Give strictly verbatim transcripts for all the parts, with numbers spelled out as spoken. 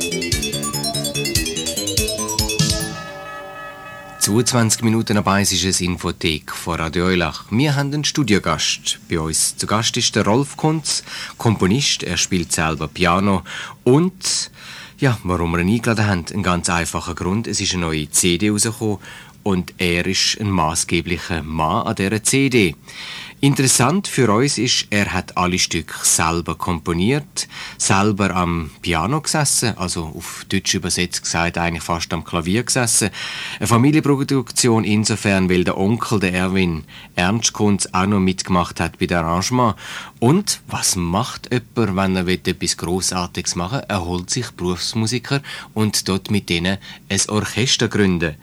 zweiundzwanzig Minuten dabei ist es Infothek von Radio Eulach. Wir haben einen Studiogast. Bei uns zu Gast ist der Rolf Kunz, Komponist. Er spielt selber Piano. Und ja, warum wir ihn eingeladen haben, ein ganz einfacher Grund. Es ist eine neue C D rausgekommen und er ist ein maßgeblicher Mann an dieser C D. Interessant für uns ist, er hat alle Stücke selber komponiert, selber am Piano gesessen, also auf Deutsch übersetzt gesagt eigentlich fast am Klavier gesessen. Eine Familienproduktion insofern, weil der Onkel, der Erwin Ernst Kunz, auch noch mitgemacht hat bei dem Arrangement. Und was macht jemand, wenn er etwas Grossartiges machen will? Er holt sich Berufsmusiker und dort mit denen ein Orchester gründen.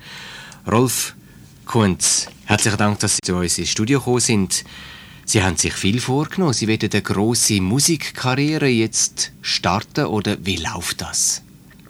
Rolf Kunz, herzlichen Dank, dass Sie zu uns ins Studio gekommen sind. Sie haben sich viel vorgenommen. Sie wollen eine grosse Musikkarriere jetzt starten, oder wie läuft das?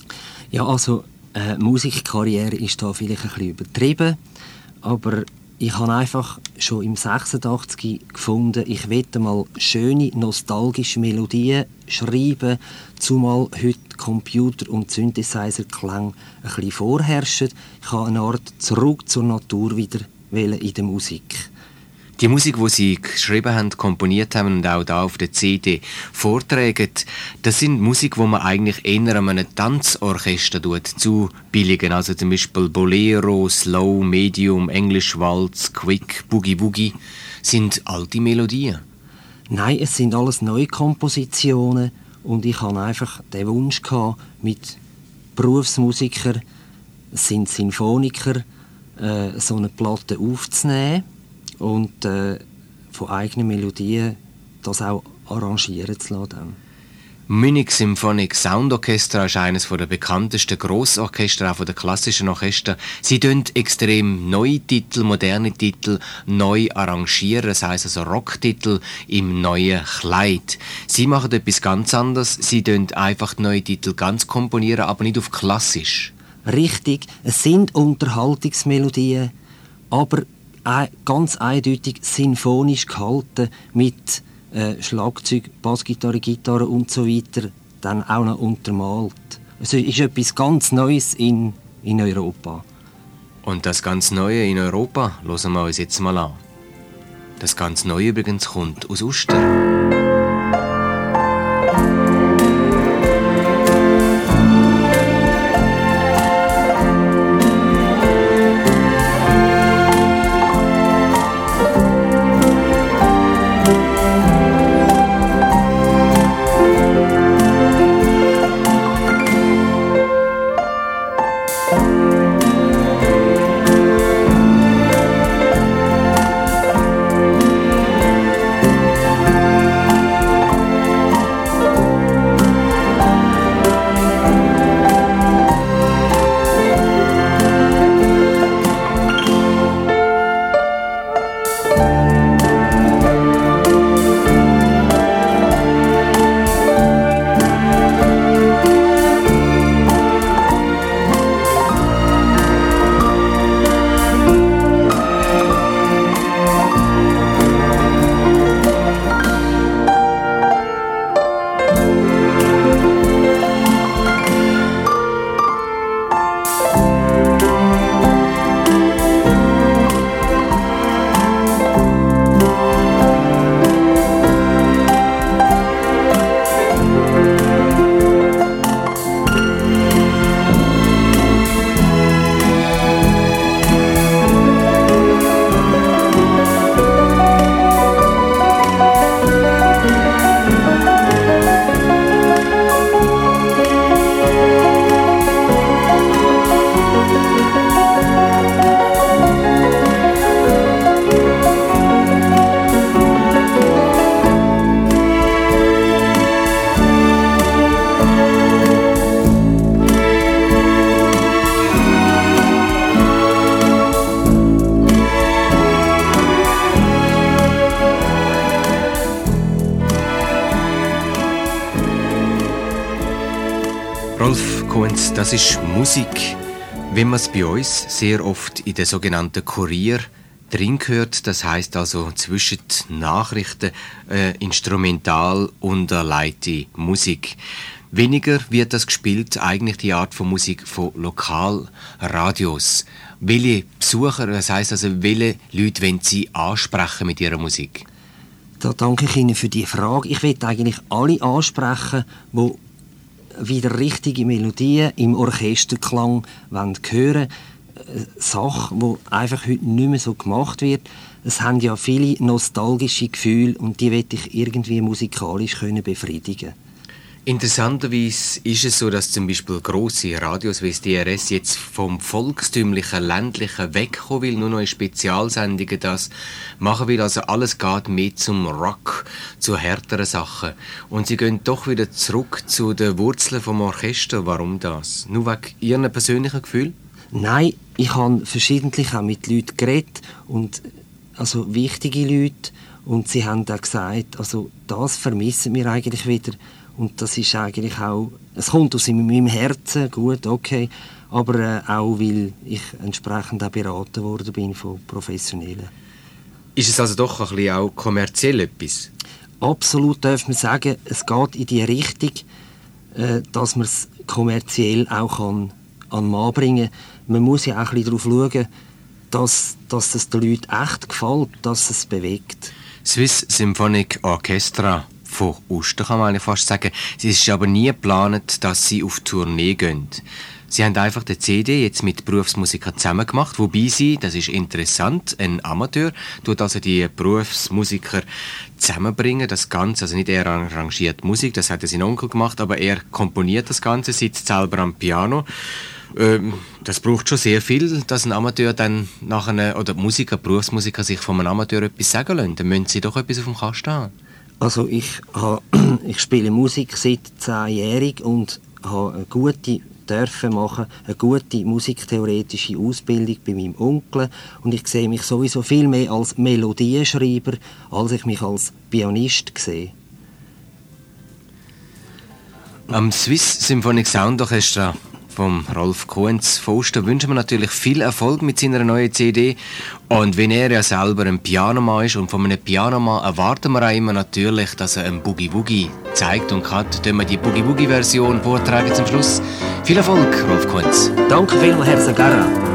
Ja, also äh, Musikkarriere ist da vielleicht ein bisschen übertrieben, aber ich habe einfach schon im sechsundachtzig gefunden, ich möchte mal schöne, nostalgische Melodien schreiben, zumal heute Computer- und Synthesizer-Klang ein bisschen vorherrschen. Ich habe eine Art zurück zur Natur wieder in der Musik. Die Musik, die Sie geschrieben haben, komponiert haben und auch da auf der C D vortragen, das sind Musik, die man eigentlich eher einem Tanzorchester zubilligen. Also zum Beispiel Bolero, Slow, Medium, English Waltz, Quick, Boogie Boogie. Sind alte Melodien? Nein, es sind alles neue Kompositionen und ich hatte einfach den Wunsch gehabt, mit Berufsmusikern, es sind Sinfoniker, äh, so eine Platte aufzunehmen und äh, von eigenen Melodien das auch arrangieren zu lassen. Munich Symphonic Sound Orchestra ist eines der bekanntesten Grossorchester, auch von den klassischen Orchestern. Sie tun extrem neue Titel, moderne Titel neu arrangieren, das heisst also Rocktitel im neuen Kleid. Sie machen etwas ganz anderes. Sie tun einfach neue Titel ganz komponieren, aber nicht auf klassisch. Richtig, es sind Unterhaltungsmelodien, aber ganz eindeutig sinfonisch gehalten mit äh, Schlagzeug, Bassgitarre, Gitarre und so weiter, dann auch noch untermalt. Es ist etwas ganz Neues in, in Europa. Und das ganz Neue in Europa hören wir uns jetzt mal an. Das ganz Neue übrigens kommt aus Uster. Rolf Kunz, das ist Musik, wie man es bei uns sehr oft in den sogenannten Kurier drin hört. Das heisst also zwischen Nachrichten äh, instrumental unterleitete Musik. Weniger wird das gespielt, eigentlich die Art von Musik von Lokalradios. Welche Besucher, das heisst also, welche Leute wollen Sie ansprechen mit Ihrer Musik? Da danke ich Ihnen für die Frage. Ich will eigentlich alle ansprechen, die wieder richtige Melodien im Orchesterklang hören wollen. Eine Sache, die einfach heute nicht mehr so gemacht wird. Es haben ja viele nostalgische Gefühle und die will ich irgendwie musikalisch befriedigen können. Interessanterweise ist es so, dass zum Beispiel grosse Radios wie das D R S jetzt vom volkstümlichen, ländlichen wegkommen will, nur noch in Spezialsendungen das machen will. Also alles geht mehr zum Rock, zu härteren Sachen. Und sie gehen doch wieder zurück zu den Wurzeln vom Orchester. Warum das? Nur wegen Ihren persönlichen Gefühlen? Nein, ich habe verschiedentlich auch mit Leuten geredet, und also wichtige Leute, und sie haben auch gesagt, also das vermissen wir eigentlich wieder. Und das ist eigentlich auch, es kommt aus meinem Herzen, gut, okay, aber äh, auch, weil ich entsprechend auch beraten worden bin von Professionellen. Ist es also doch ein bisschen auch kommerziell etwas? Absolut darf man sagen, es geht in die Richtung, äh, dass man es kommerziell auch kann an den Mann bringen kann. Man muss ja auch ein bisschen darauf schauen, dass, dass es den Leuten echt gefällt, dass es bewegt. Swiss Symphonic Orchestra von Uster, kann man eigentlich fast sagen. Es ist aber nie geplant, dass sie auf Tournee gehen. Sie haben einfach die C D jetzt mit Berufsmusikern zusammen gemacht, wobei sie, das ist interessant, ein Amateur, tut also die Berufsmusiker zusammenbringen, das Ganze, also nicht er arrangiert Musik, das hat sein Onkel gemacht, aber er komponiert das Ganze, sitzt selber am Piano. Ähm, das braucht schon sehr viel, dass ein Amateur dann nach einer, oder Musiker, Berufsmusiker sich von einem Amateur etwas sagen lassen. Dann müssen sie doch etwas auf dem Kasten haben. Also ich, habe, ich spiele Musik seit zehnjährig und habe eine gute dürfen machen, eine gute musiktheoretische Ausbildung bei meinem Onkel, und ich sehe mich sowieso viel mehr als Melodienschreiber, als ich mich als Pianist sehe. Am Swiss Symphonic Sound Orchestra vom Rolf Kuentz von Uster wünschen wir natürlich viel Erfolg mit seiner neuen C D. Und wenn er ja selber ein Pianomann ist, und von einem Pianomann erwarten wir auch immer natürlich, dass er ein Boogie-Woogie zeigt und kann, dann wir die Boogie-Woogie-Version vortragen zum Schluss. Viel Erfolg, Rolf Kuentz. Danke vielmals, Herr Sagara.